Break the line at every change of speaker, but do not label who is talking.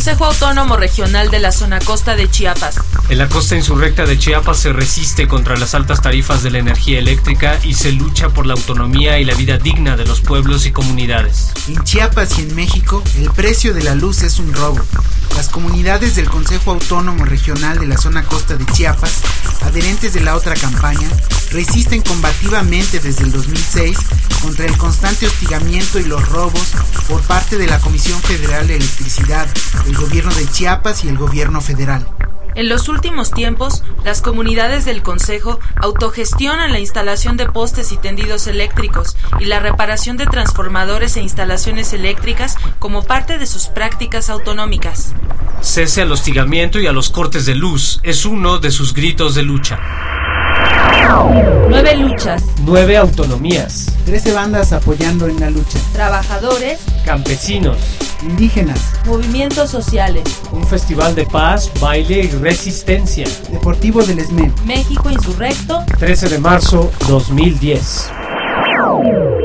Consejo Autónomo Regional de la Zona Costa de Chiapas.
En la costa insurrecta de Chiapas se resiste contra las altas tarifas de la energía eléctrica y se lucha por la autonomía y la vida digna de los pueblos y comunidades.
En Chiapas y en México, el precio de la luz es un robo. Las comunidades del Consejo Autónomo Regional de la Zona Costa de Chiapas, adherentes de la otra campaña, resisten combativamente desde el 2006 contra el constante hostigamiento y los robos por parte de la Comisión Federal de Electricidad, el gobierno de Chiapas y el gobierno federal.
En los últimos tiempos, las comunidades del Consejo autogestionan la instalación de postes y tendidos eléctricos y la reparación de transformadores e instalaciones eléctricas como parte de sus prácticas autonómicas.
Cese al hostigamiento y a los cortes de luz es uno de sus gritos de lucha.
9 luchas,
9 autonomías,
13 bandas apoyando en la lucha.
trabajadores,
campesinos,
Indígenas,
movimientos sociales,
un festival de paz, baile y resistencia.
Deportivo del ESME.
México Insurrecto,
13 de marzo 2010.